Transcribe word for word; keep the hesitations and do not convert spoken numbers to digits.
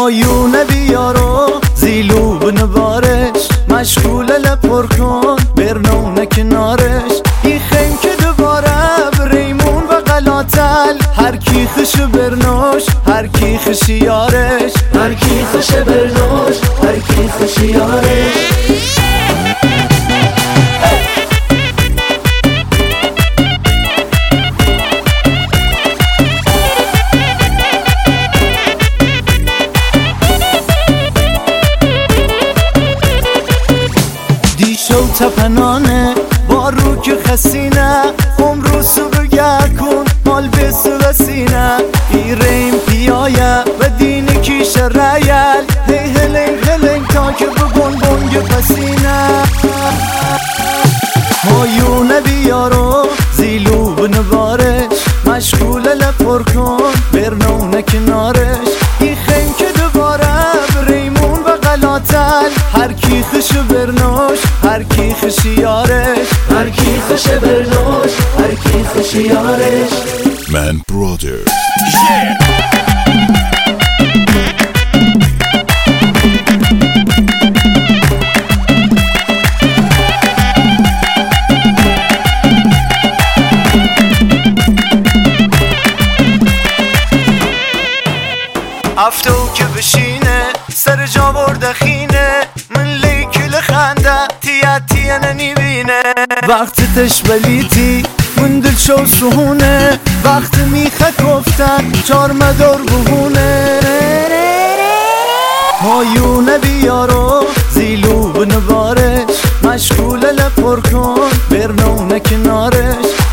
مایونه بیارو زیلو بنبارش مشغول لپر کن برنونه کنارش ای خیم که دوباره بریمون و قلاتل هر کی خش برنوش هر کی خش یارش هر کی خش برنوش هر کی خش یارش دیشو تپنانه بارو که خسینه عمروسو بگرکن مال بسو وسینه ایرین پیایه و دین کیش ریل هی هلنگ هلنگ تا که بگن بنگ پسینه مایونه بیارو زیلو بنبارش مشغول لپر کن برنونه کنارش ای خیم که دوباره بریمون و قلاتل هر کی خش برنوش هر کی خش یارش هر کی خش برنوش هر کی خش یارش Man Brother افتو که بشینه سر جا برده خینه من لیکل خنده تیه تیه ننیبینه وقت تشبلیتی من دل شو سهونه وقت میخه کفتن چار مدار بهونه مایونه بیارو زیلو بنبارش مشغول لپر کن برنونه کنارش